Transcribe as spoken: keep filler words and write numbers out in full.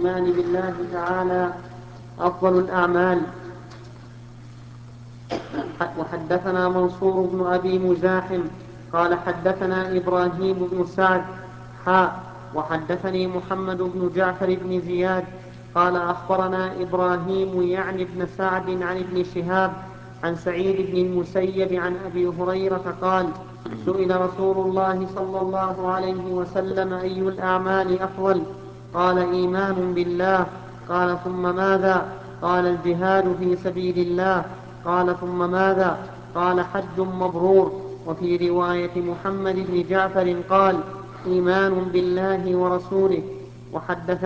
الإيمان بالله تعالى أفضل الأعمال. وحدثنا منصور بن أبي مزاحم قال حدثنا إبراهيم بن سعد حاء وحدثني محمد بن جعفر بن زياد قال أخبرنا إبراهيم يعني بن سعد عن ابن شهاب عن سعيد بن المسيب عن أبي هريرة قال سئل رسول الله صلى الله عليه وسلم أي الأعمال أفضل؟ قال إيمان بالله. قال ثم ماذا؟ قال الجهاد في سبيل الله. قال ثم ماذا؟ قال حج مبرور. وفي رواية محمد بن جعفر قال إيمان بالله ورسوله. وحدث